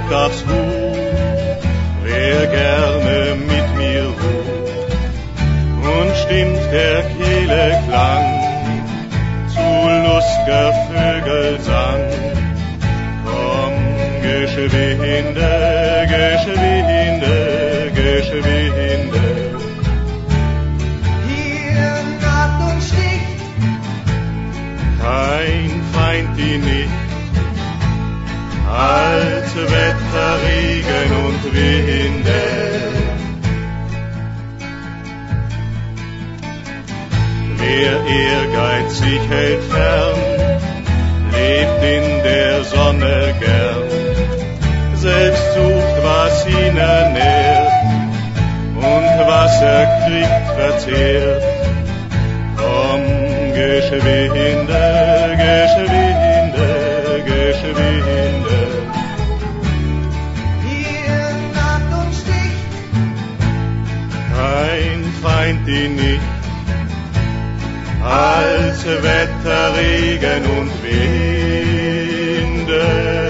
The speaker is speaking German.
aufs Gut, wer gerne mit mir ruht, und stimmt der Kehle Klang zu lust'ger Vögelsang. Komm, geschwinde, geschwinde, geschwinde. Hier naht und sticht Kein Feind die nicht, als Wetter, Regen und Winde. Wer ehrgeizig hält fern, lebt in der Sonne gern, selbst sucht, was ihn ernährt und was er kriegt, verzehrt. Komm, geschwinde, geschwinde, geschwinde. hier naht und sticht Kein Feind ihn nicht, als Wetter, Regen und Winde.